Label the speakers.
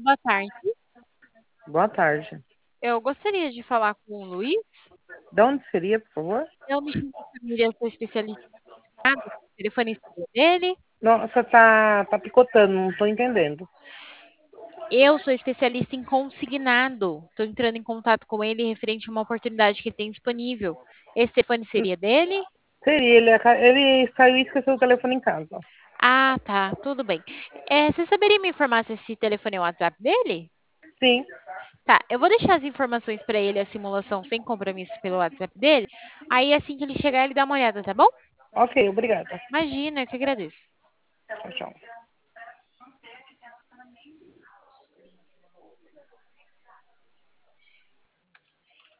Speaker 1: Boa tarde.
Speaker 2: Boa tarde.
Speaker 1: Eu gostaria de falar com o Luiz.
Speaker 2: De onde seria, por favor?
Speaker 1: Eu me chamo Camila, sou especialista em dados. O telefone seria dele.
Speaker 2: Nossa, tá picotando, não tô entendendo.
Speaker 1: Eu sou especialista em consignado. Estou entrando em contato com ele referente a uma oportunidade que ele tem disponível. Esse telefone seria dele?
Speaker 2: Seria, ele saiu e esqueceu o telefone em casa.
Speaker 1: Ah, tá. Tudo bem. Você saberia me informar se esse telefone é o WhatsApp dele?
Speaker 2: Sim,
Speaker 1: Tá, eu vou deixar as informações para ele, a simulação sem compromisso pelo WhatsApp dele. Aí, assim que ele chegar, ele dá uma olhada, tá bom?
Speaker 2: ok, obrigada.
Speaker 1: Imagina, eu que agradeço.
Speaker 2: Tchau, tchau.